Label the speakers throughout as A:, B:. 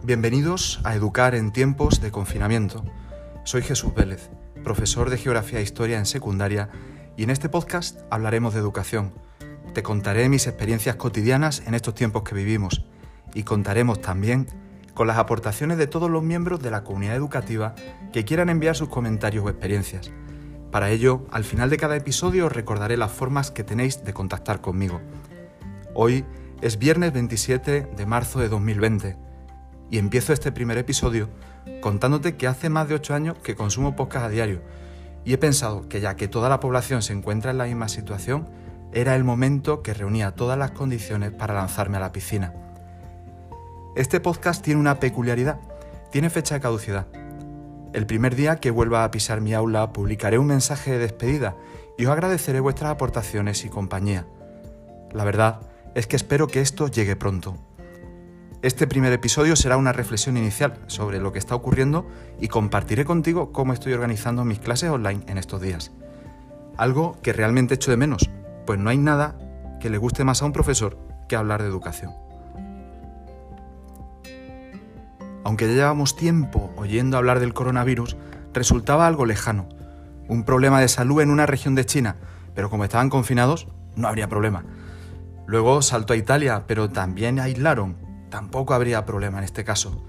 A: Bienvenidos a Educar en tiempos de confinamiento. Soy Jesús Vélez, profesor de Geografía e Historia en secundaria, y en este podcast hablaremos de educación. Te contaré mis experiencias cotidianas en estos tiempos que vivimos y contaremos también con las aportaciones de todos los miembros de la comunidad educativa que quieran enviar sus comentarios o experiencias. Para ello, al final de cada episodio os recordaré las formas que tenéis de contactar conmigo. Hoy es viernes 27 de marzo de 2020 y empiezo este primer episodio contándote que hace más de 8 años que consumo podcast a diario y he pensado que ya que toda la población se encuentra en la misma situación, era el momento que reunía todas las condiciones para lanzarme a la piscina. Este podcast tiene una peculiaridad, tiene fecha de caducidad. El primer día que vuelva a pisar mi aula publicaré un mensaje de despedida y os agradeceré vuestras aportaciones y compañía. La verdad es que espero que esto llegue pronto. Este primer episodio será una reflexión inicial sobre lo que está ocurriendo y compartiré contigo cómo estoy organizando mis clases online en estos días. Algo que realmente echo de menos, pues no hay nada que le guste más a un profesor que hablar de educación. Aunque ya llevamos tiempo oyendo hablar del coronavirus, resultaba algo lejano. Un problema de salud en una región de China, pero como estaban confinados, no habría problema. Luego saltó a Italia, pero también aislaron. Tampoco habría problema en este caso.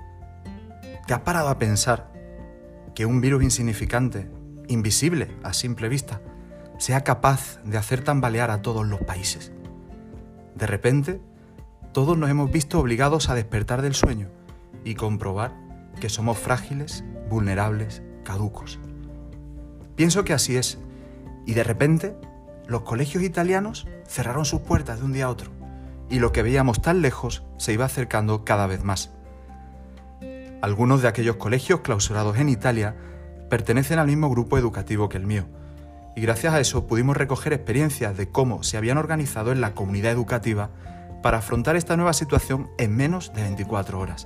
A: ¿Te has parado a pensar que un virus insignificante, invisible a simple vista, sea capaz de hacer tambalear a todos los países? De repente, todos nos hemos visto obligados a despertar del sueño y comprobar que somos frágiles, vulnerables, caducos. Pienso que así es, y de repente los colegios italianos cerraron sus puertas de un día a otro, y lo que veíamos tan lejos se iba acercando cada vez más. Algunos de aquellos colegios clausurados en Italia pertenecen al mismo grupo educativo que el mío, y gracias a eso pudimos recoger experiencias de cómo se habían organizado en la comunidad educativa para afrontar esta nueva situación en menos de 24 horas.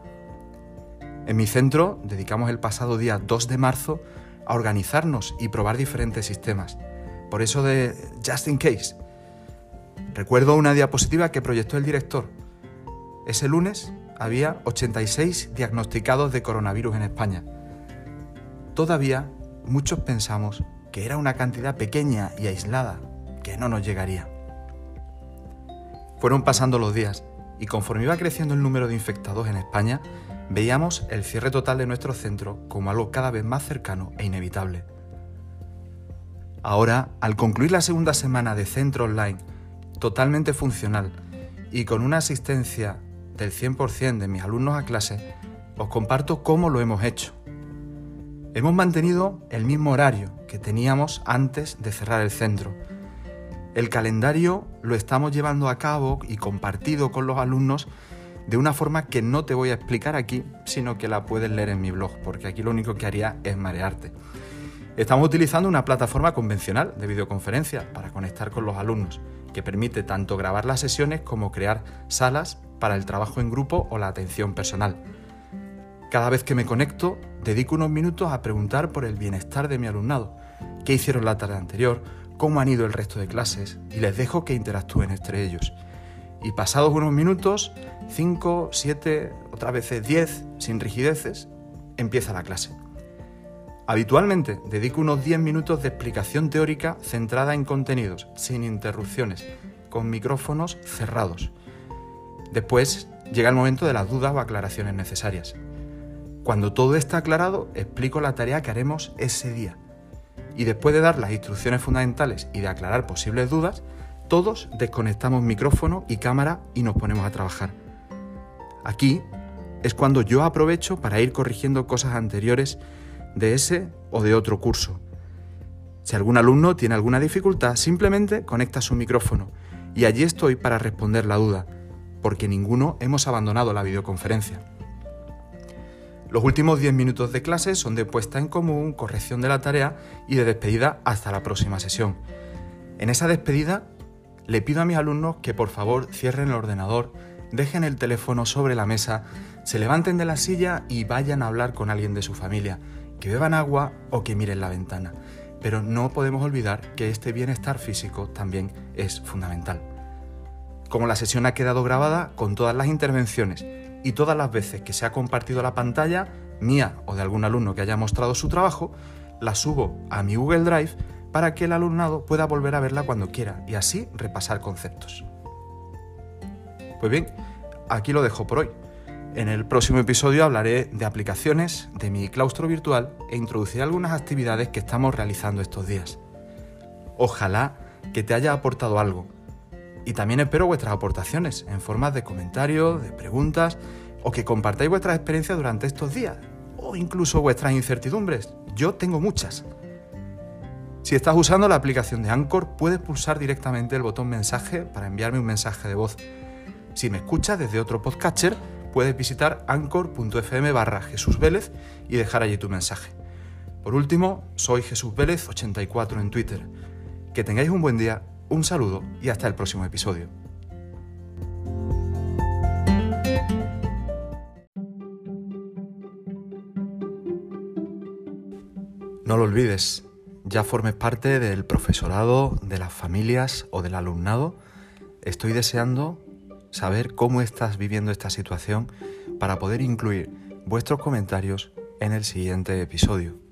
A: En mi centro dedicamos el pasado día 2 de marzo a organizarnos y probar diferentes sistemas, por eso de Just in Case. Recuerdo una diapositiva que proyectó el director. Ese lunes había 86 diagnosticados de coronavirus en España. Todavía muchos pensamos que era una cantidad pequeña y aislada, que no nos llegaría. Fueron pasando los días y conforme iba creciendo el número de infectados en España, veíamos el cierre total de nuestro centro como algo cada vez más cercano e inevitable. Ahora, al concluir la segunda semana de centro online, totalmente funcional y con una asistencia del 100% de mis alumnos a clase, os comparto cómo lo hemos hecho. Hemos mantenido el mismo horario que teníamos antes de cerrar el centro. El calendario lo estamos llevando a cabo y compartido con los alumnos de una forma que no te voy a explicar aquí, sino que la puedes leer en mi blog, porque aquí lo único que haría es marearte. Estamos utilizando una plataforma convencional de videoconferencia para conectar con los alumnos, que permite tanto grabar las sesiones como crear salas para el trabajo en grupo o la atención personal. Cada vez que me conecto, dedico unos minutos a preguntar por el bienestar de mi alumnado, qué hicieron la tarde anterior, cómo han ido el resto de clases, y les dejo que interactúen entre ellos. Y pasados unos minutos, 5, 7, otras veces 10, sin rigideces, empieza la clase. Habitualmente dedico unos 10 minutos de explicación teórica centrada en contenidos, sin interrupciones, con micrófonos cerrados. Después llega el momento de las dudas o aclaraciones necesarias. Cuando todo está aclarado, explico la tarea que haremos ese día. Y después de dar las instrucciones fundamentales y de aclarar posibles dudas, todos desconectamos micrófono y cámara y nos ponemos a trabajar. Aquí es cuando yo aprovecho para ir corrigiendo cosas anteriores de ese o de otro curso. Si algún alumno tiene alguna dificultad, simplemente conecta su micrófono y allí estoy para responder la duda, porque ninguno hemos abandonado la videoconferencia. Los últimos 10 minutos de clase son de puesta en común, corrección de la tarea y de despedida hasta la próxima sesión. En esa despedida le pido a mis alumnos que por favor cierren el ordenador, dejen el teléfono sobre la mesa, se levanten de la silla y vayan a hablar con alguien de su familia, que beban agua o que miren la ventana. Pero no podemos olvidar que este bienestar físico también es fundamental. Como la sesión ha quedado grabada con todas las intervenciones y todas las veces que se ha compartido la pantalla mía o de algún alumno que haya mostrado su trabajo, la subo a mi Google Drive para que el alumnado pueda volver a verla cuando quiera y así repasar conceptos. Pues bien, aquí lo dejo por hoy. En el próximo episodio hablaré de aplicaciones de mi claustro virtual e introduciré algunas actividades que estamos realizando estos días. Ojalá que te haya aportado algo. Y también espero vuestras aportaciones en forma de comentarios, de preguntas o que compartáis vuestras experiencias durante estos días o incluso vuestras incertidumbres. Yo tengo muchas. Si estás usando la aplicación de Anchor, puedes pulsar directamente el botón mensaje para enviarme un mensaje de voz. Si me escuchas desde otro podcatcher, puedes visitar anchor.fm/Jesús Vélez y dejar allí tu mensaje. Por último, soy Jesús Vélez 84 en Twitter. Que tengáis un buen día, un saludo y hasta el próximo episodio. No lo olvides, ya formes parte del profesorado, de las familias o del alumnado. Estoy deseando saber cómo estás viviendo esta situación para poder incluir vuestros comentarios en el siguiente episodio.